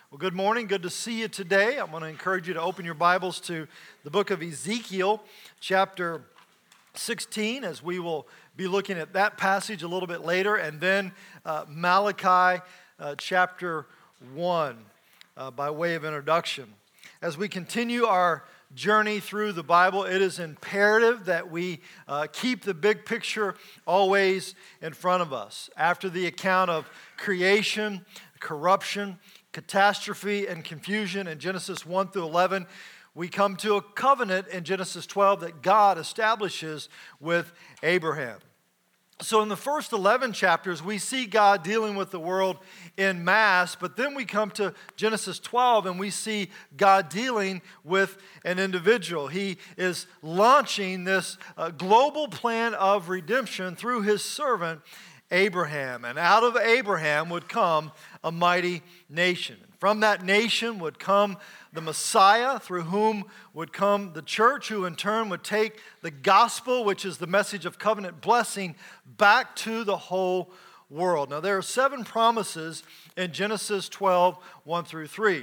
Well, good morning. Good to see you today. I'm going to encourage you to open your Bibles to the book of Ezekiel, chapter 16, as we will be looking at that passage a little bit later, and then Malachi chapter 1 by way of introduction. As we continue our journey through the Bible, it is imperative that we keep the big picture always in front of us. After the account of creation, corruption, catastrophe, and confusion in Genesis 1 through 11, we come to a covenant in Genesis 12 that God establishes with Abraham. So in the first 11 chapters, we see God dealing with the world in mass, but then we come to Genesis 12 and we see God dealing with an individual. He is launching this global plan of redemption through his servant Abraham. And out of Abraham would come a mighty nation. From that nation would come the Messiah, through whom would come the church, who in turn would take the gospel, which is the message of covenant blessing, back to the whole world. Now, there are 7 promises in Genesis 12, 1 through 3.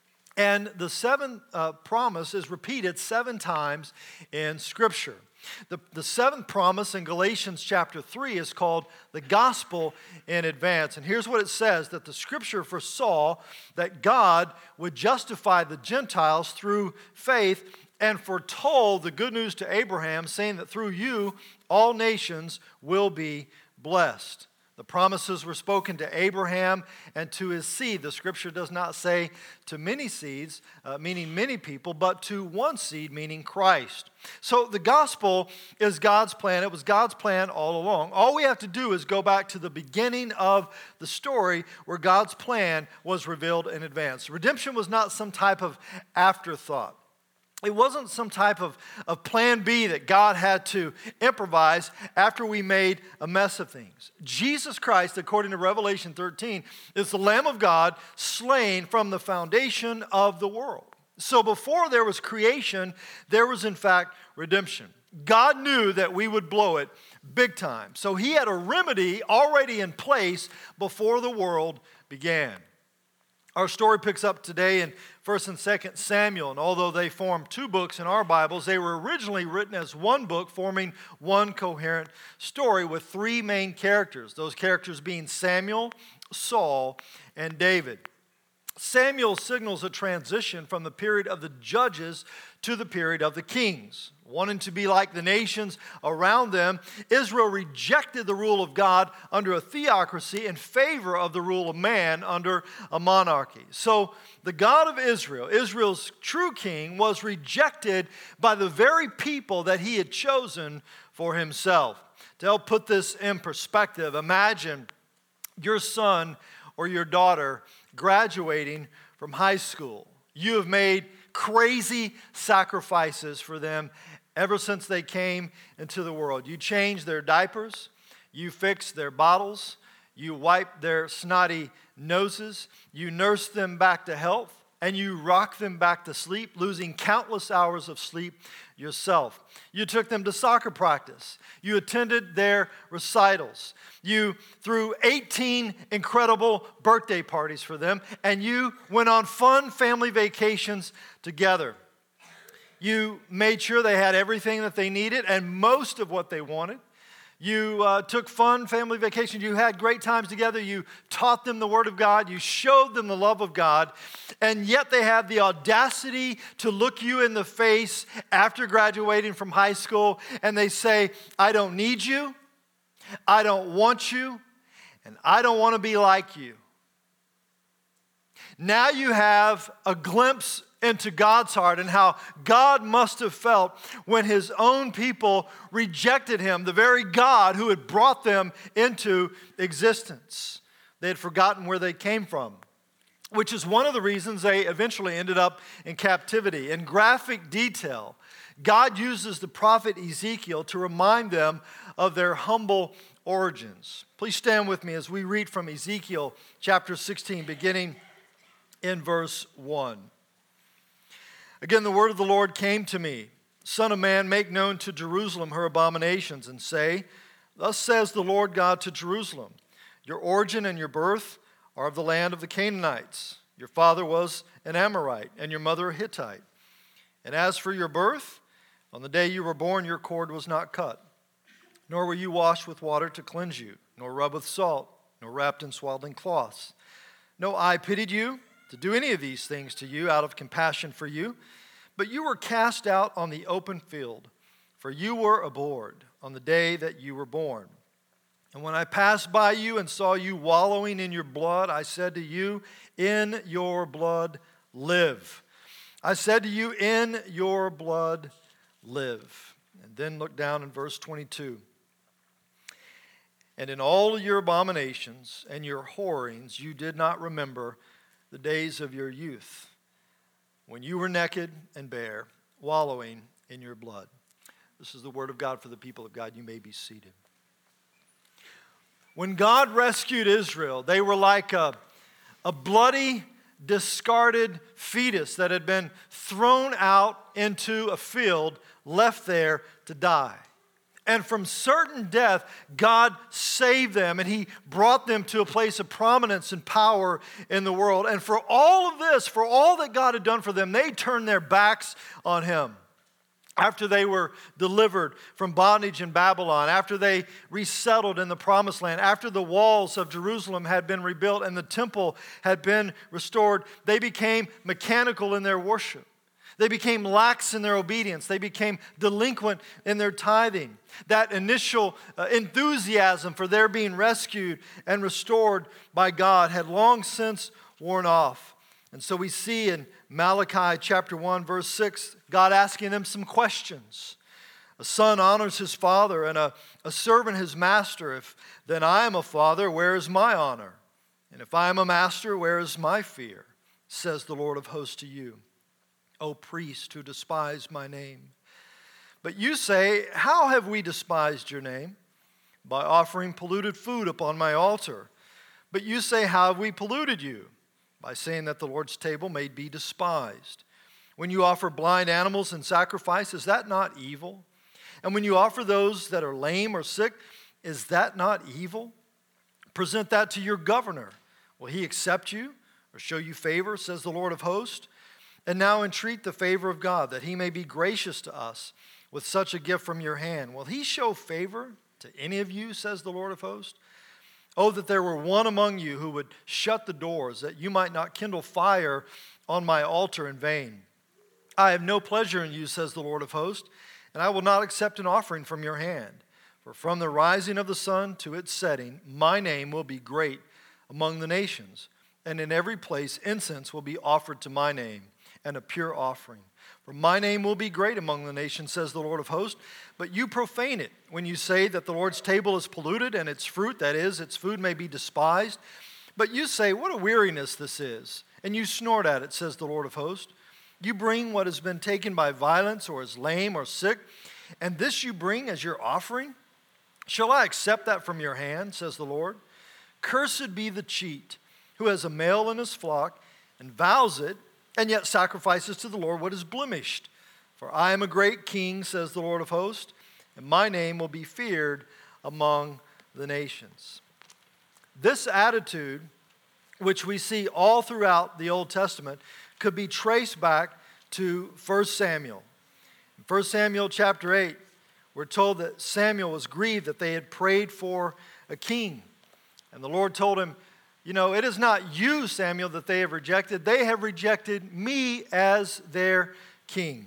And the 7th promise is repeated 7 times in Scripture. The 7th promise in Galatians chapter 3 is called the gospel in advance. And here's what it says, that the Scripture foresaw that God would justify the Gentiles through faith and foretold the good news to Abraham, saying that through you all nations will be blessed. The promises were spoken to Abraham and to his seed. The Scripture does not say to many seeds, meaning many people, but to one seed, meaning Christ. So the gospel is God's plan. It was God's plan all along. All we have to do is go back to the beginning of the story where God's plan was revealed in advance. Redemption was not some type of afterthought. It wasn't some type of plan B that God had to improvise after we made a mess of things. Jesus Christ, according to Revelation 13, is the Lamb of God slain from the foundation of the world. So before there was creation, there was in fact redemption. God knew that we would blow it big time. So he had a remedy already in place before the world began. Our story picks up today in 1st and 2nd Samuel, and although they form 2 books in our Bibles, they were originally written as one book, forming one coherent story with 3 main characters, those characters being Samuel, Saul, and David. Samuel signals a transition from the period of the judges to the period of the kings. Wanting to be like the nations around them, Israel rejected the rule of God under a theocracy in favor of the rule of man under a monarchy. So the God of Israel, Israel's true king, was rejected by the very people that he had chosen for himself. To help put this in perspective, imagine your son or your daughter graduating from high school. You have made crazy sacrifices for them ever since they came into the world. You changed their diapers, you fixed their bottles, you wiped their snotty noses, you nursed them back to health, and you rocked them back to sleep, losing countless hours of sleep yourself. You took them to soccer practice. You attended their recitals. You threw 18 incredible birthday parties for them, and you went on fun family vacations together. You made sure they had everything that they needed and most of what they wanted. You took fun family vacations. You had great times together. You taught them the Word of God. You showed them the love of God. And yet they have the audacity to look you in the face after graduating from high school, and they say, I don't need you, I don't want you, and I don't want to be like you. Now you have a glimpse into God's heart and how God must have felt when his own people rejected him, the very God who had brought them into existence. They had forgotten where they came from, which is one of the reasons they eventually ended up in captivity. In graphic detail, God uses the prophet Ezekiel to remind them of their humble origins. Please stand with me as we read from Ezekiel chapter 16, beginning in verse 1. Again, the word of the Lord came to me. Son of man, make known to Jerusalem her abominations, and say, Thus says the Lord God to Jerusalem, your origin and your birth are of the land of the Canaanites. Your father was an Amorite, and your mother a Hittite. And as for your birth, on the day you were born, your cord was not cut, nor were you washed with water to cleanse you, nor rubbed with salt, nor wrapped in swaddling cloths. No eye pitied you to do any of these things to you out of compassion for you, but you were cast out on the open field, for you were abhorred on the day that you were born. And when I passed by you and saw you wallowing in your blood, I said to you, in your blood live. I said to you, in your blood live. And then look down in verse 22. And in all your abominations and your whorings, you did not remember the days of your youth, when you were naked and bare, wallowing in your blood. This is the word of God for the people of God. You may be seated. When God rescued Israel, they were like a bloody, discarded fetus that had been thrown out into a field, left there to die. And from certain death, God saved them, and He brought them to a place of prominence and power in the world. And for all of this, for all that God had done for them, they turned their backs on Him. After they were delivered from bondage in Babylon, after they resettled in the Promised Land, after the walls of Jerusalem had been rebuilt and the temple had been restored, they became mechanical in their worship. They became lax in their obedience. They became delinquent in their tithing. That initial enthusiasm for their being rescued and restored by God had long since worn off. And so we see in Malachi chapter 1, verse 6, God asking them some questions. A son honors his father and a servant his master. If then I am a father, where is my honor? And if I am a master, where is my fear? Says the Lord of hosts to you. O priest who despise my name. But you say, how have we despised your name? By offering polluted food upon my altar. But you say, how have we polluted you? By saying that the Lord's table may be despised. When you offer blind animals in sacrifice, is that not evil? And when you offer those that are lame or sick, is that not evil? Present that to your governor. Will he accept you or show you favor, says the Lord of hosts? And now entreat the favor of God, that He may be gracious to us with such a gift from your hand. Will He show favor to any of you, says the Lord of hosts? Oh, that there were one among you who would shut the doors, that you might not kindle fire on my altar in vain. I have no pleasure in you, says the Lord of hosts, and I will not accept an offering from your hand. For from the rising of the sun to its setting, my name will be great among the nations, and in every place incense will be offered to my name, and a pure offering. For my name will be great among the nations, says the Lord of hosts. But you profane it when you say that the Lord's table is polluted and its fruit, that is, its food, may be despised. But you say, what a weariness this is. And you snort at it, says the Lord of hosts. You bring what has been taken by violence or is lame or sick, and this you bring as your offering? Shall I accept that from your hand, says the Lord? Cursed be the cheat who has a male in his flock and vows it, and yet sacrifices to the Lord what is blemished. For I am a great king, says the Lord of hosts, and my name will be feared among the nations. This attitude, which we see all throughout the Old Testament, could be traced back to 1 Samuel. In 1 Samuel chapter 8, we're told that Samuel was grieved that they had prayed for a king. And the Lord told him, you know, it is not you, Samuel, that they have rejected. They have rejected me as their king.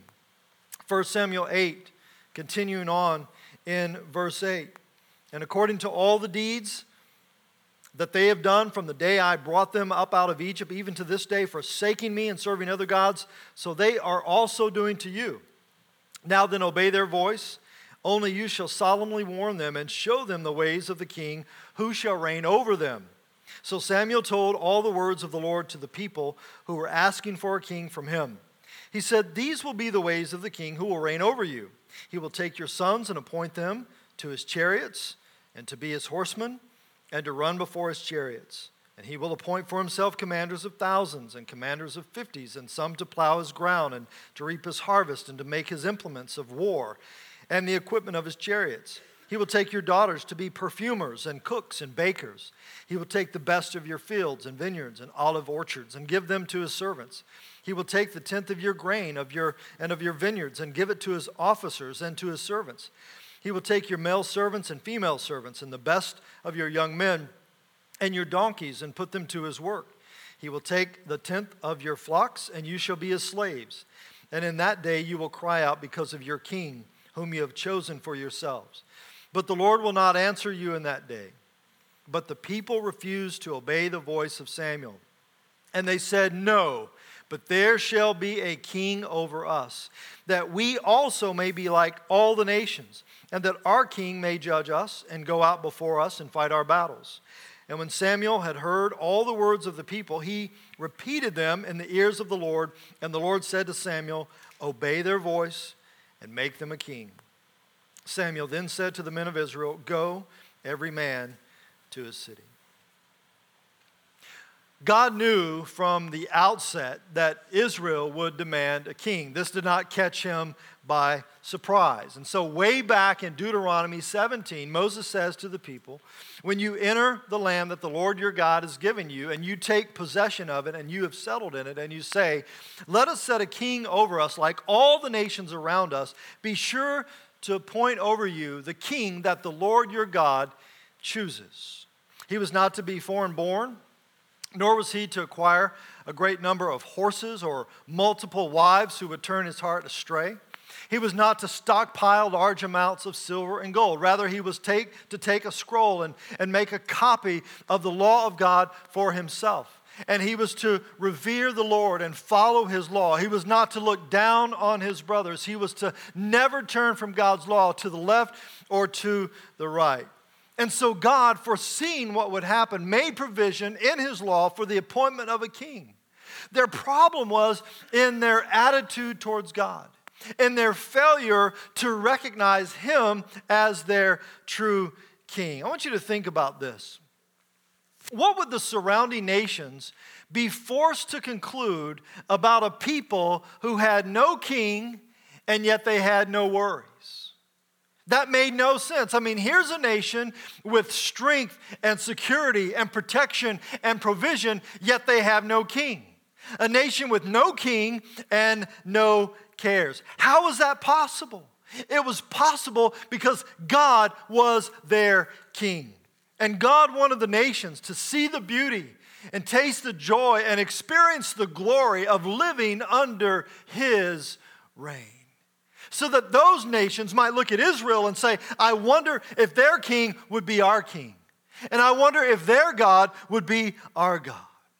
1 Samuel 8, continuing on in verse 8. And according to all the deeds that they have done from the day I brought them up out of Egypt, even to this day, forsaking me and serving other gods, so they are also doing to you. Now then obey their voice. Only you shall solemnly warn them and show them the ways of the king who shall reign over them. So Samuel told all the words of the Lord to the people who were asking for a king from him. He said, these will be the ways of the king who will reign over you. He will take your sons and appoint them to his chariots and to be his horsemen and to run before his chariots. And he will appoint for himself commanders of thousands and commanders of fifties, and some to plow his ground and to reap his harvest and to make his implements of war and the equipment of his chariots. He will take your daughters to be perfumers and cooks and bakers. He will take the best of your fields and vineyards and olive orchards and give them to his servants. He will take the tenth of your grain of your vineyards and give it to his officers and to his servants. He will take your male servants and female servants and the best of your young men and your donkeys and put them to his work. He will take the tenth of your flocks, and you shall be his slaves. And in that day you will cry out because of your king, whom you have chosen for yourselves. But the Lord will not answer you in that day. But the people refused to obey the voice of Samuel. And they said, no, but there shall be a king over us, that we also may be like all the nations, and that our king may judge us and go out before us and fight our battles. And when Samuel had heard all the words of the people, he repeated them in the ears of the Lord. And the Lord said to Samuel, obey their voice and make them a king. Samuel then said to the men of Israel, go, every man to his city. God knew from the outset that Israel would demand a king. This did not catch him by surprise. And so way back in Deuteronomy 17, Moses says to the people, when you enter the land that the Lord your God has given you, and you take possession of it, and you have settled in it, and you say, let us set a king over us like all the nations around us, be sure to appoint over you the king that the Lord your God chooses. He was not to be foreign born, nor was he to acquire a great number of horses or multiple wives who would turn his heart astray. He was not to stockpile large amounts of silver and gold. Rather, he was to take a scroll and make a copy of the law of God for himself. And he was to revere the Lord and follow his law. He was not to look down on his brothers. He was to never turn from God's law to the left or to the right. And so God, foreseeing what would happen, made provision in his law for the appointment of a king. Their problem was in their attitude towards God, in their failure to recognize him as their true king. I want you to think about this. What would the surrounding nations be forced to conclude about a people who had no king and yet they had no worries? That made no sense. I mean, here's a nation with strength and security and protection and provision, yet they have no king. A nation with no king and no cares. How is that possible? It was possible because God was their king. And God wanted the nations to see the beauty and taste the joy and experience the glory of living under his reign. So that those nations might look at Israel and say, I wonder if their king would be our king. And I wonder if their God would be our God.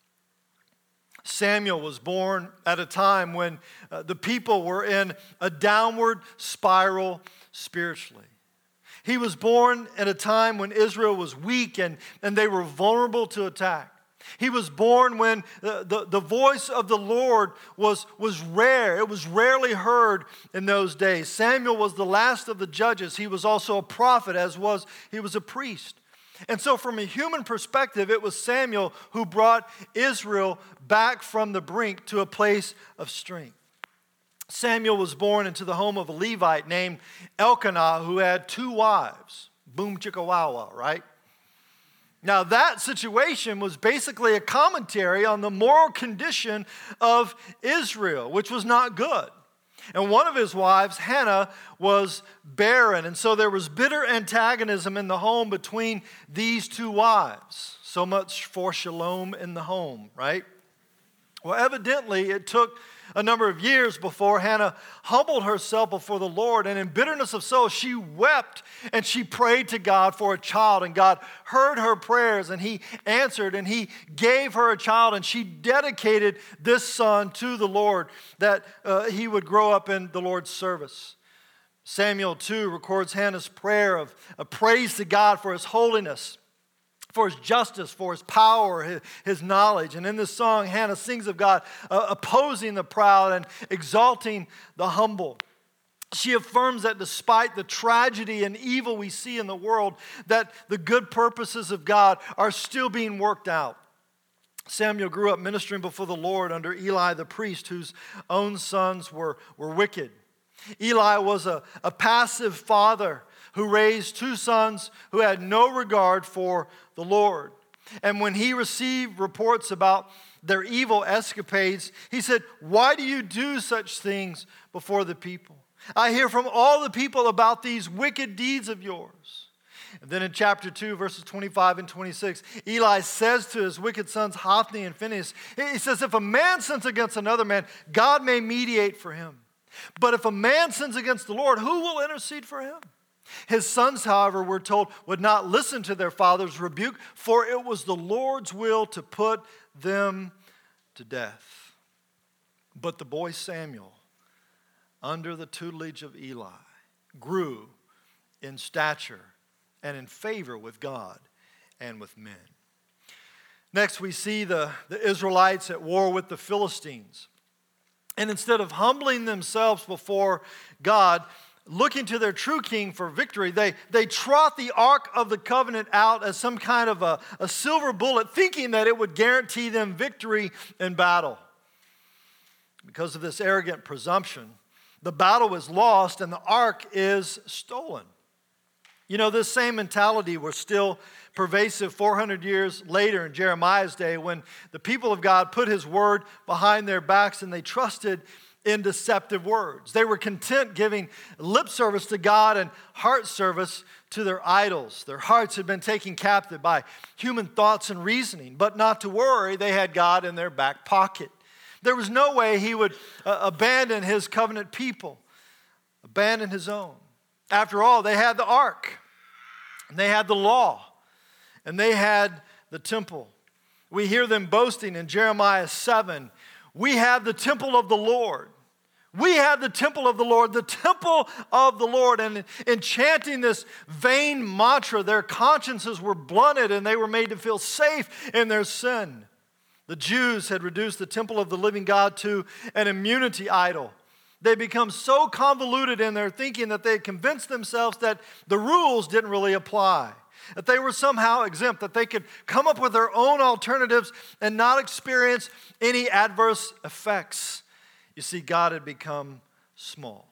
Samuel was born at a time when the people were in a downward spiral spiritually. He was born at a time when Israel was weak and they were vulnerable to attack. He was born when the voice of the Lord was rare. It was rarely heard in those days. Samuel was the last of the judges. He was also a prophet, he was a priest. And so from a human perspective, it was Samuel who brought Israel back from the brink to a place of strength. Samuel was born into the home of a Levite named Elkanah who had 2 wives. Boom chicka wow wow, right? Now that situation was basically a commentary on the moral condition of Israel, which was not good. And one of his wives, Hannah, was barren. And so there was bitter antagonism in the home between these 2 wives. So much for shalom in the home, right? Well, evidently it took a number of years before Hannah humbled herself before the Lord, and in bitterness of soul, she wept and she prayed to God for a child, and God heard her prayers, and he answered, and he gave her a child, and she dedicated this son to the Lord, that he would grow up in the Lord's service. Samuel 2 records Hannah's prayer of praise to God for his holiness, for his justice, for his power, his knowledge. And in this song, Hannah sings of God opposing the proud and exalting the humble. She affirms that despite the tragedy and evil we see in the world, that the good purposes of God are still being worked out. Samuel grew up ministering before the Lord under Eli the priest, whose own sons were wicked. Eli was a passive father who raised two sons who had no regard for the Lord. And when he received reports about their evil escapades, he said, "Why do you do such things before the people? I hear from all the people about these wicked deeds of yours." And then in chapter 2, verses 25 and 26, Eli says to his wicked sons, Hophni and Phinehas, he says, "If a man sins against another man, God may mediate for him. But if a man sins against the Lord, who will intercede for him?" His sons, however, we're told, would not listen to their father's rebuke, for it was the Lord's will to put them to death. But the boy Samuel, under the tutelage of Eli, grew in stature and in favor with God and with men. Next, we see the Israelites at war with the Philistines. And instead of humbling themselves before God, looking to their true king for victory, they trot the Ark of the Covenant out as some kind of a silver bullet, thinking that it would guarantee them victory in battle. Because of this arrogant presumption, the battle was lost and the Ark is stolen. You know, this same mentality was still pervasive 400 years later in Jeremiah's day, when the people of God put his word behind their backs and they trusted in deceptive words. They were content giving lip service to God and heart service to their idols. Their hearts had been taken captive by human thoughts and reasoning, but not to worry, they had God in their back pocket. There was no way he would abandon his covenant people, abandon his own. After all, they had the ark, and they had the law, and they had the temple. We hear them boasting in Jeremiah 7, "We have the temple of the Lord. We have the temple of the Lord, the temple of the Lord." And in chanting this vain mantra, their consciences were blunted and they were made to feel safe in their sin. The Jews had reduced the temple of the living God to an immunity idol. They become so convoluted in their thinking that they had convinced themselves that the rules didn't really apply, that they were somehow exempt, that they could come up with their own alternatives and not experience any adverse effects. You see, God had become small.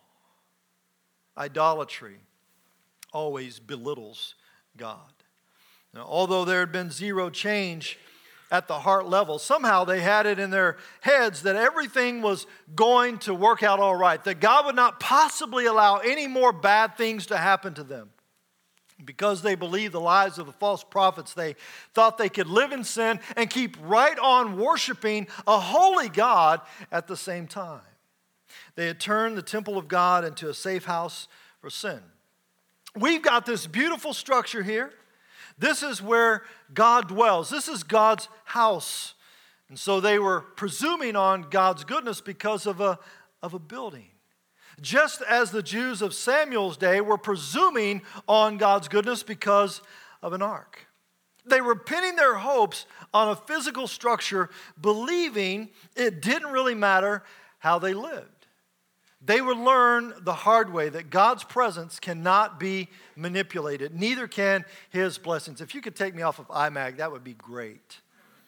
Idolatry always belittles God. Now, although there had been zero change at the heart level, somehow they had it in their heads that everything was going to work out all right, that God would not possibly allow any more bad things to happen to them. Because they believed the lies of the false prophets, they thought they could live in sin and keep right on worshiping a holy God at the same time. They had turned the temple of God into a safe house for sin. We've got this beautiful structure here. This is where God dwells. This is God's house. And so they were presuming on God's goodness because of a building. Just as the Jews of Samuel's day were presuming on God's goodness because of an ark. They were pinning their hopes on a physical structure, believing it didn't really matter how they lived. They would learn the hard way that God's presence cannot be manipulated, neither can his blessings. If you could take me off of iMac, that would be great.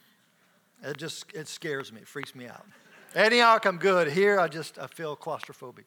It scares me, it freaks me out. Antioch, I'm good. Here, I feel claustrophobic.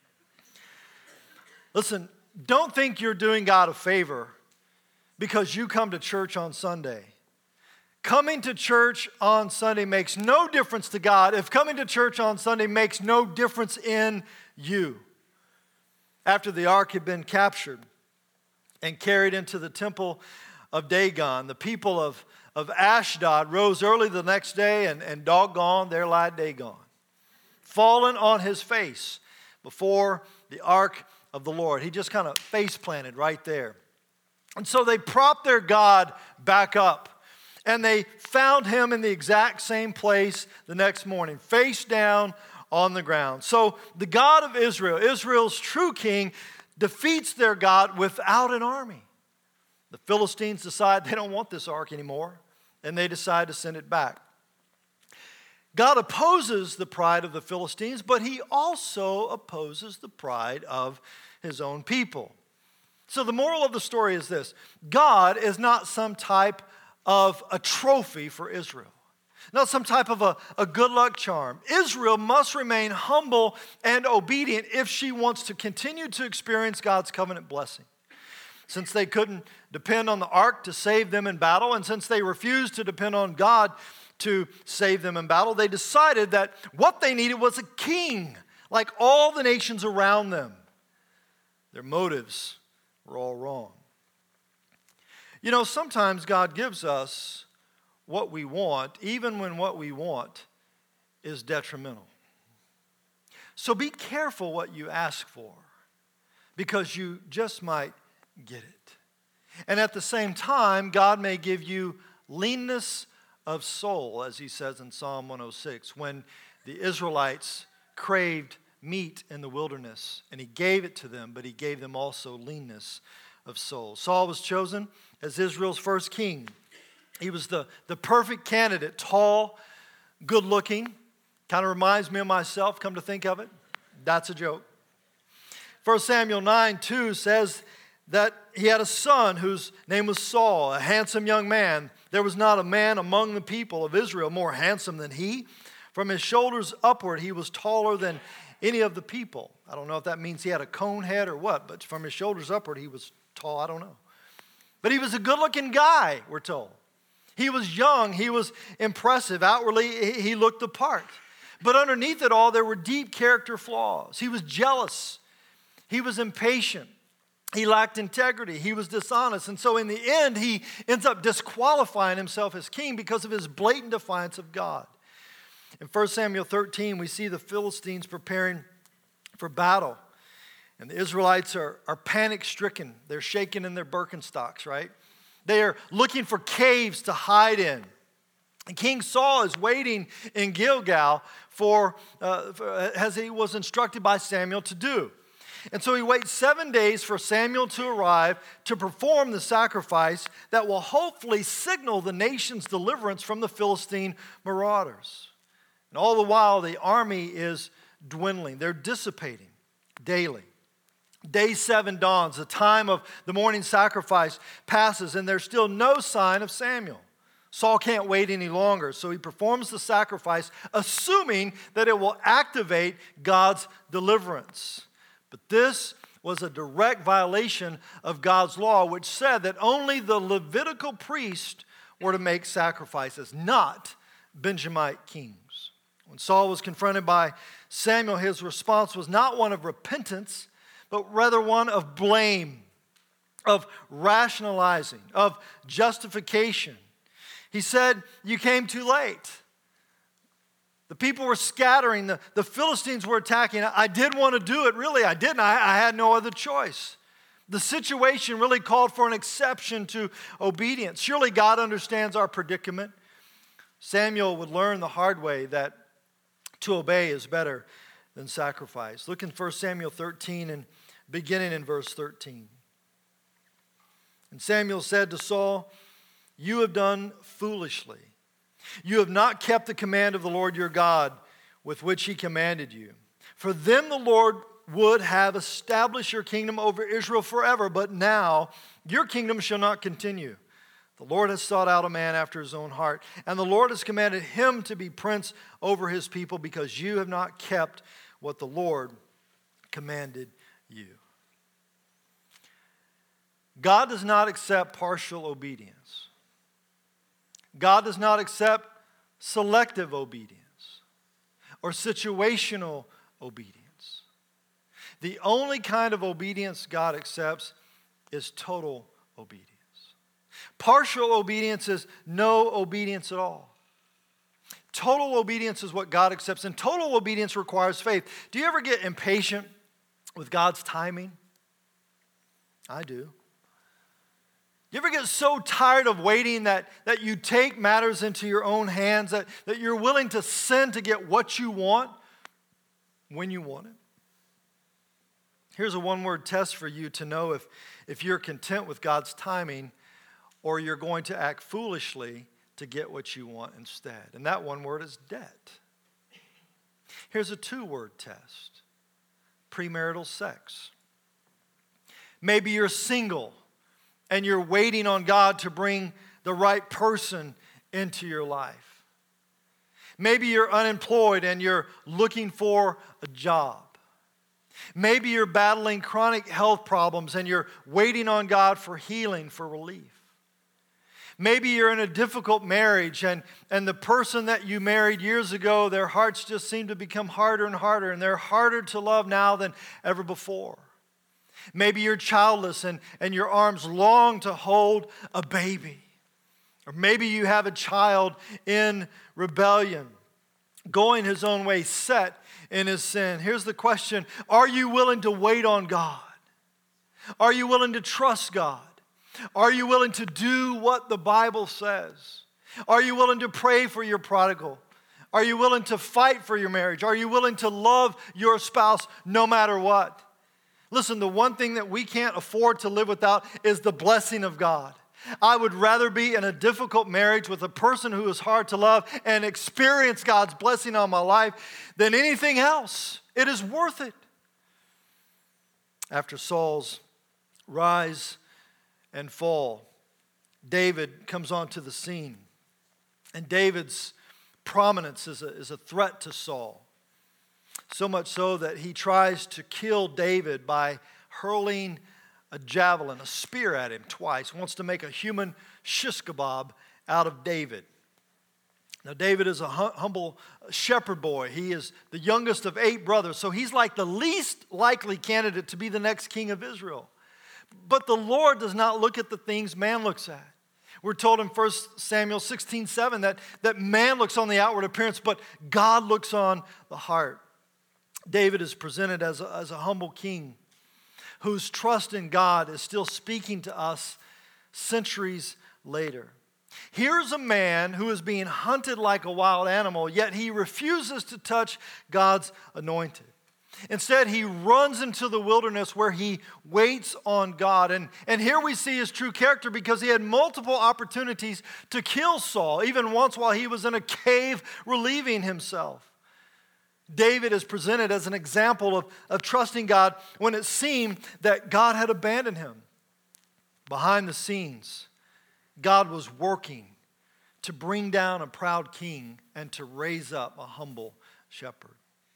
Listen, don't think you're doing God a favor because you come to church on Sunday. Coming to church on Sunday makes no difference to God if coming to church on Sunday makes no difference in you. After the ark had been captured and carried into the temple of Dagon, the people of Ashdod rose early the next day and doggone, there lied Dagon, fallen on his face before the ark of the Lord. He just kind of face planted right there. And so they propped their God back up. And they found him in the exact same place the next morning, face down on the ground. So the God of Israel, Israel's true king, defeats their God without an army. The Philistines decide they don't want this ark anymore, and they decide to send it back. God opposes the pride of the Philistines, but he also opposes the pride of his own people. So the moral of the story is this: God is not some type of a trophy for Israel, not some type of a good luck charm. Israel must remain humble and obedient if she wants to continue to experience God's covenant blessing. since they couldn't depend on the ark to save them in battle, and since they refused to depend on God to save them in battle, they decided that what they needed was a king, like all the nations around them. Their motives were all wrong. You know, sometimes God gives us what we want, even when what we want is detrimental. So be careful what you ask for, because you just might get it. And at the same time, God may give you leanness of soul, as he says in Psalm 106, when the Israelites craved meat in the wilderness, and he gave it to them, but he gave them also leanness of soul. Saul was chosen as Israel's first king. He was the perfect candidate, tall, good looking. Kind of reminds me of myself, come to think of it. That's a joke. 1 Samuel 9:2 says that he had a son whose name was Saul, a handsome young man. There was not a man among the people of Israel more handsome than he. From his shoulders upward, he was taller than any of the people. I don't know if that means he had a cone head or what, but from his shoulders upward, he was tall. I don't know. But he was a good-looking guy, we're told. He was young. He was impressive. Outwardly, he looked the part. But underneath it all, there were deep character flaws. He was jealous. He was impatient. He lacked integrity. He was dishonest. And so in the end, he ends up disqualifying himself as king because of his blatant defiance of God. In 1 Samuel 13, we see the Philistines preparing for battle. And the Israelites are panic-stricken. They're shaking in their Birkenstocks, right? They are looking for caves to hide in. And King Saul is waiting in Gilgal as he was instructed by Samuel to do. And so he waits 7 days for Samuel to arrive to perform the sacrifice that will hopefully signal the nation's deliverance from the Philistine marauders. And all the while, the army is dwindling. They're dissipating daily. Day 7 dawns. The time of the morning sacrifice passes, and there's still no sign of Samuel. Saul can't wait any longer, so he performs the sacrifice, assuming that it will activate God's deliverance. But this was a direct violation of God's law, which said that only the Levitical priests were to make sacrifices, not Benjamite kings. When Saul was confronted by Samuel, his response was not one of repentance, but rather one of blame, of rationalizing, of justification. He said, "You came too late. The people were scattering. The Philistines were attacking. I did want to do it. Really, I didn't. I had no other choice." The situation really called for an exception to obedience. Surely God understands our predicament. Samuel would learn the hard way that to obey is better than sacrifice. Look in 1 Samuel 13 and beginning in verse 13. And Samuel said to Saul, "You have done foolishly. You have not kept the command of the Lord your God with which he commanded you. For then the Lord would have established your kingdom over Israel forever, but now your kingdom shall not continue. The Lord has sought out a man after his own heart, and the Lord has commanded him to be prince over his people because you have not kept what the Lord commanded you." God does not accept partial obedience. God does not accept selective obedience or situational obedience. The only kind of obedience God accepts is total obedience. Partial obedience is no obedience at all. Total obedience is what God accepts, and total obedience requires faith. Do you ever get impatient with God's timing? I do. You ever get so tired of waiting that you take matters into your own hands, that you're willing to sin to get what you want when you want it? Here's a one-word test for you to know if you're content with God's timing or you're going to act foolishly to get what you want instead. And that one word is debt. Here's a two-word test: premarital sex. Maybe you're single and you're waiting on God to bring the right person into your life. Maybe you're unemployed and you're looking for a job. Maybe you're battling chronic health problems and you're waiting on God for healing, for relief. Maybe you're in a difficult marriage and the person that you married years ago, their hearts just seem to become harder and harder, and they're harder to love now than ever before. Maybe you're childless and your arms long to hold a baby. Or maybe you have a child in rebellion, going his own way, set in his sin. Here's the question: are you willing to wait on God? Are you willing to trust God? Are you willing to do what the Bible says? Are you willing to pray for your prodigal? Are you willing to fight for your marriage? Are you willing to love your spouse no matter what? Listen, the one thing that we can't afford to live without is the blessing of God. I would rather be in a difficult marriage with a person who is hard to love and experience God's blessing on my life than anything else. It is worth it. After Saul's rise and fall, David comes onto the scene. And David's prominence is a threat to Saul. So much so that he tries to kill David by hurling a javelin, a spear at him twice. Wants to make a human shish kebab out of David. Now, David is a humble shepherd boy. He is the youngest of 8 brothers, so he's like the least likely candidate to be the next king of Israel. But the Lord does not look at the things man looks at. We're told in 1 Samuel 16:7 that man looks on the outward appearance, but God looks on the heart. David is presented as a humble king whose trust in God is still speaking to us centuries later. Here's a man who is being hunted like a wild animal, yet he refuses to touch God's anointed. Instead, he runs into the wilderness where he waits on God. And here we see his true character, because he had multiple opportunities to kill Saul, even once while he was in a cave relieving himself. David is presented as an example of trusting God when it seemed that God had abandoned him. Behind the scenes, God was working to bring down a proud king and to raise up a humble shepherd.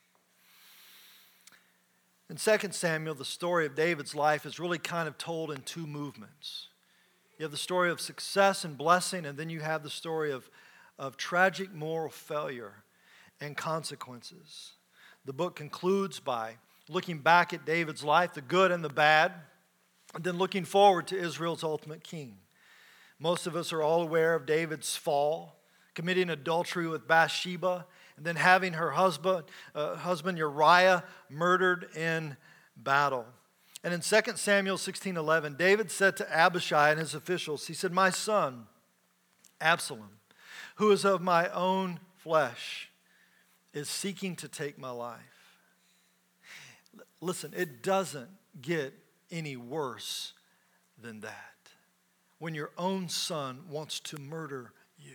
In 2 Samuel, the story of David's life is really kind of told in 2 movements. You have the story of success and blessing, and then you have the story of tragic moral failure and consequences. The book concludes by looking back at David's life, the good and the bad, and then looking forward to Israel's ultimate king. Most of us are all aware of David's fall, committing adultery with Bathsheba, and then having her husband Uriah murdered in battle. And in 2 Samuel 16:11, David said to Abishai and his officials, he said, "My son, Absalom, who is of my own flesh, is seeking to take my life." Listen, it doesn't get any worse than that. When your own son wants to murder you.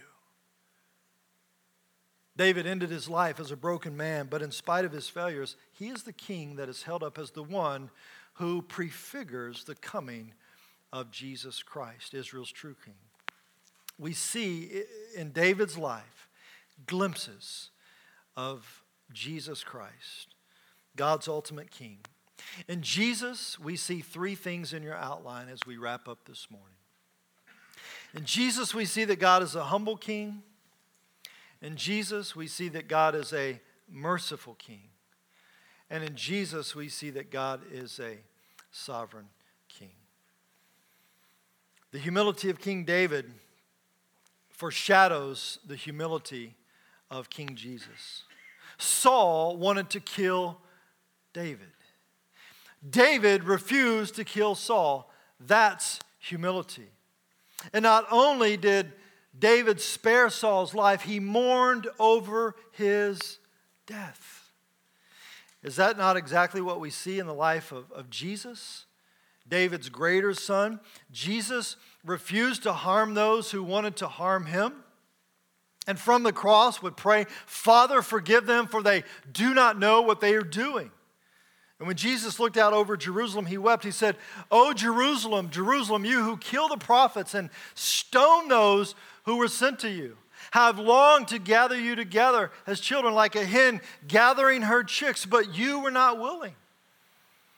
David ended his life as a broken man, but in spite of his failures, he is the king that is held up as the one who prefigures the coming of Jesus Christ, Israel's true king. We see in David's life glimpses of Jesus Christ, God's ultimate king. In Jesus, we see 3 things in your outline as we wrap up this morning. In Jesus, we see that God is a humble king. In Jesus, we see that God is a merciful king. And in Jesus, we see that God is a sovereign king. The humility of King David foreshadows the humility of King Jesus. Saul wanted to kill David. David refused to kill Saul. That's humility. And not only did David spare Saul's life, he mourned over his death. Is that not exactly what we see in the life of Jesus, David's greater son? Jesus refused to harm those who wanted to harm him. And from the cross would pray, "Father, forgive them, for they do not know what they are doing." And when Jesus looked out over Jerusalem, he wept. He said, "O Jerusalem, Jerusalem, you who kill the prophets and stone those who were sent to you, how I've longed to gather you together as children, like a hen gathering her chicks, but you were not willing."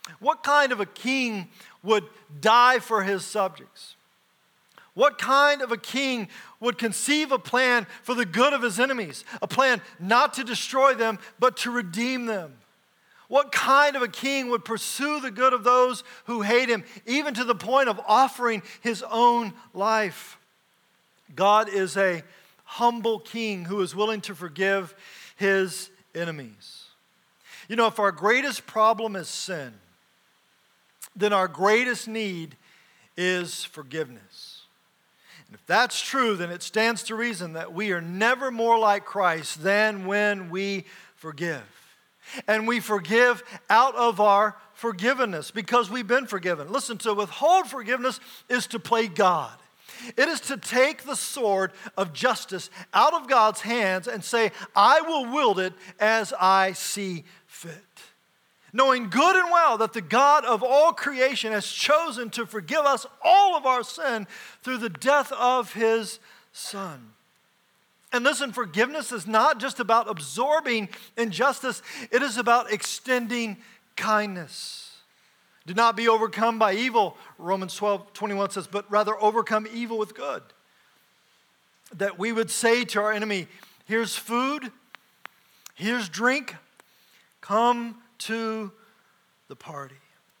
What kind of a king would die for his subjects? What kind of a king would conceive a plan for the good of his enemies? A plan not to destroy them, but to redeem them. What kind of a king would pursue the good of those who hate him, even to the point of offering his own life? God is a humble king who is willing to forgive his enemies. You know, if our greatest problem is sin, then our greatest need is forgiveness. And if that's true, then it stands to reason that we are never more like Christ than when we forgive. And we forgive out of our forgiveness because we've been forgiven. Listen, to withhold forgiveness is to play God. It is to take the sword of justice out of God's hands and say, I will wield it as I see fit. Knowing good and well that the God of all creation has chosen to forgive us all of our sin through the death of his Son. And listen, forgiveness is not just about absorbing injustice, it is about extending kindness. Do not be overcome by evil, Romans 12:21 says, but rather overcome evil with good. That we would say to our enemy, here's food, here's drink, come to the party.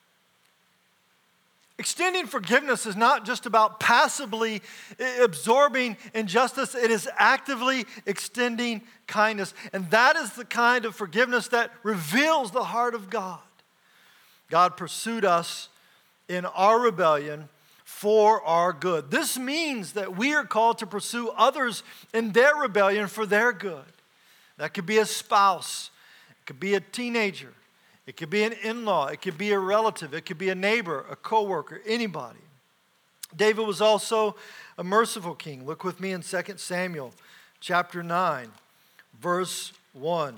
Extending forgiveness is not just about passively absorbing injustice, it is actively extending kindness. And that is the kind of forgiveness that reveals the heart of God. God pursued us in our rebellion for our good. This means that we are called to pursue others in their rebellion for their good. That could be a spouse, it could be a teenager, it could be an in-law, it could be a relative, it could be a neighbor, a coworker, anybody. David was also a merciful king. Look with me in 2 Samuel chapter 9, verse 1.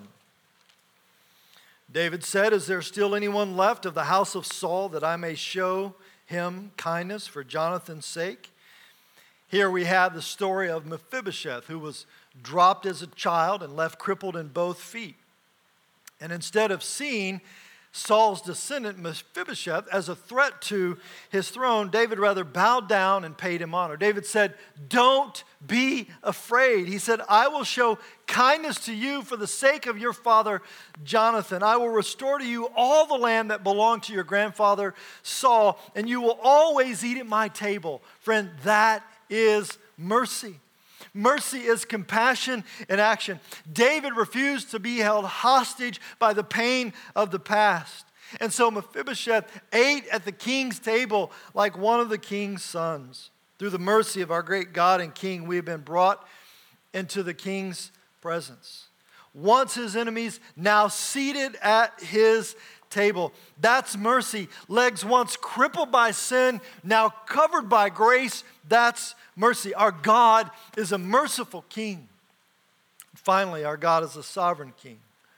David said, is there still anyone left of the house of Saul that I may show him kindness for Jonathan's sake? Here we have the story of Mephibosheth, who was dropped as a child and left crippled in both feet. And instead of seeing Saul's descendant Mephibosheth as a threat to his throne, David rather bowed down and paid him honor. David said, don't be afraid. He said, I will show kindness to you for the sake of your father Jonathan. I will restore to you all the land that belonged to your grandfather Saul, and you will always eat at my table. Friend, that is mercy. Mercy is compassion in action. David refused to be held hostage by the pain of the past. And so Mephibosheth ate at the king's table like one of the king's sons. Through the mercy of our great God and King, we have been brought into the king's presence. Once his enemies, now seated at his table. That's mercy. Legs once crippled by sin, now covered by grace. That's mercy. Our God is a merciful king. Finally, our God is a sovereign king.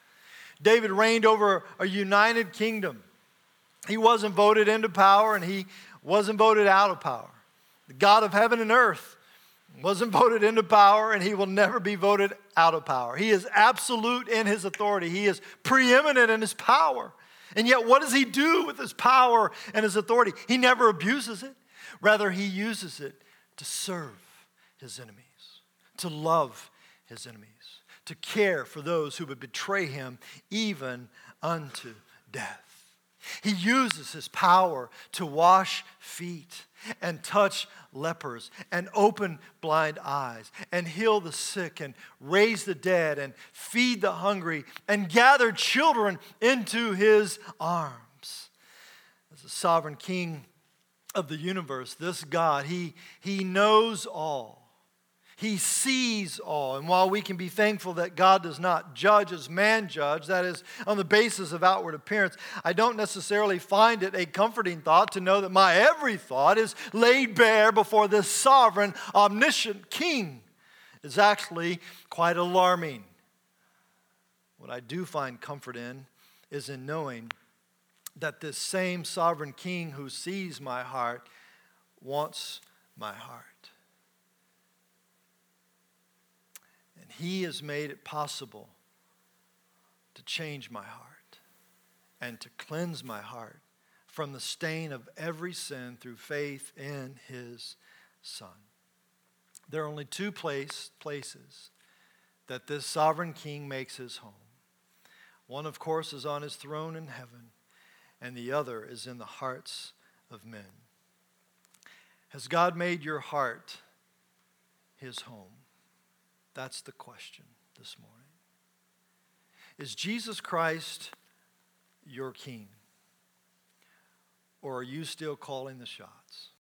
David reigned over a united kingdom. He wasn't voted into power and he wasn't voted out of power. The God of heaven and earth wasn't voted into power and he will never be voted out of power. He is absolute in his authority. He is preeminent in his power. And yet what does he do with his power and his authority? He never abuses it. Rather, he uses it to serve his enemies, to love his enemies, to care for those who would betray him even unto death. He uses his power to wash feet and touch lepers and open blind eyes and heal the sick and raise the dead and feed the hungry and gather children into his arms. As a sovereign king of the universe, this God, he knows all. He sees all. And while we can be thankful that God does not judge as man judge, that is on the basis of outward appearance, I don't necessarily find it a comforting thought to know that my every thought is laid bare before this sovereign, omniscient king. It's actually quite alarming. What I do find comfort in is in knowing that this same sovereign king who sees my heart wants my heart. And he has made it possible to change my heart and to cleanse my heart from the stain of every sin through faith in his Son. There are only two places that this sovereign king makes his home. One, of course, is on his throne in heaven, and the other is in the hearts of men. Has God made your heart his home? That's the question this morning. Is Jesus Christ your king? Or are you still calling the shots?